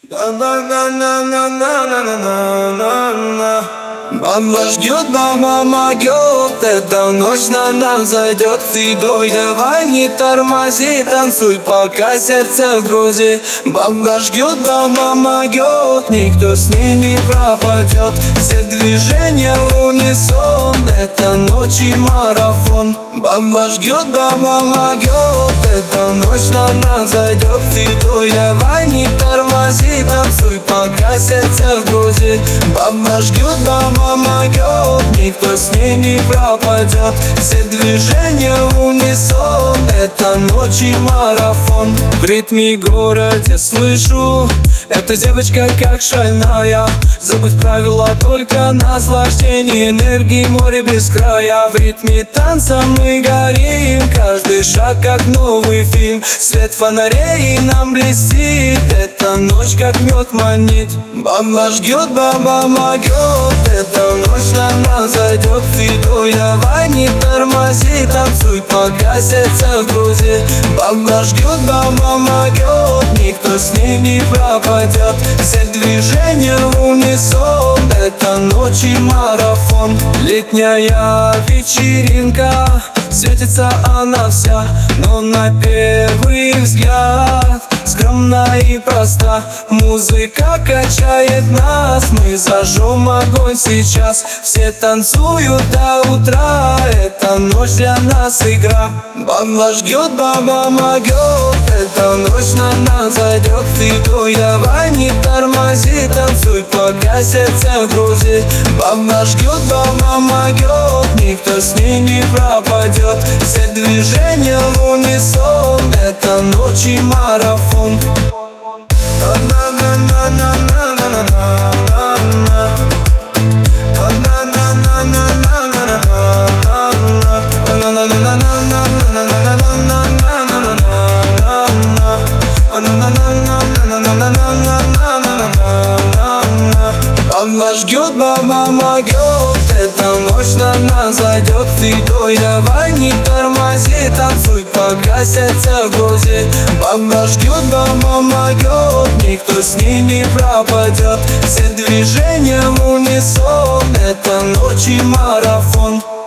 Мама ждет, мама могет, эта ночь на нас зайдет. Ты дой, давай не тормози, танцуй, пока сердце в груди. Мама ждет, мама могет, никто с ней не пропадет. Все движения в унисон, это ночь и марафон. Мама ждет, мама могет, эта ночь на нас зайдет. Ты дой, давай не тормози, танцуй, пока сердце в груди. Мама ждет, мама могет, никто с ней не пропадет. Все движения в унисон, это ночь и марафон. В ритме городе слышу, эта девочка как шальная. Забудь правила, только наслаждение, энергии море без края. В ритме танца мы горим, каждый шаг как новый фильм. Свет фонарей нам блестит, эта ночь как мед манит. Мама ждет, мама могет, эта ночь на нас зайдет. Ты дой, давай не тормози, танцуй, пока сердце в груди. Мама ждет, мама могет, никто с ней не пропадет. Все движения в унисон, это ночь и марафон. Летняя вечеринка, светится она вся, но на первый взгляд скромна и проста. Музыка качает нас, мы зажжем огонь сейчас. Все танцуют до утра, эта ночь для нас игра. Мама ждет, мама могет, эта ночь на нас зайдет. Ты дой, давай не тормози, танцуй, пока сердце в груди. Мама ждет, мама могет, никто с ней не пропадет. Все движения в унисон, это ночь и марафон. Мама ждет, мама могет, эта ночь на нас зайдет. Ты дой, давай не тормози, танцуй, пока сердце в груди. Мама ждет, мама могет, никто с ней не пропадет. Все движения в унисон, это ночь и марафон.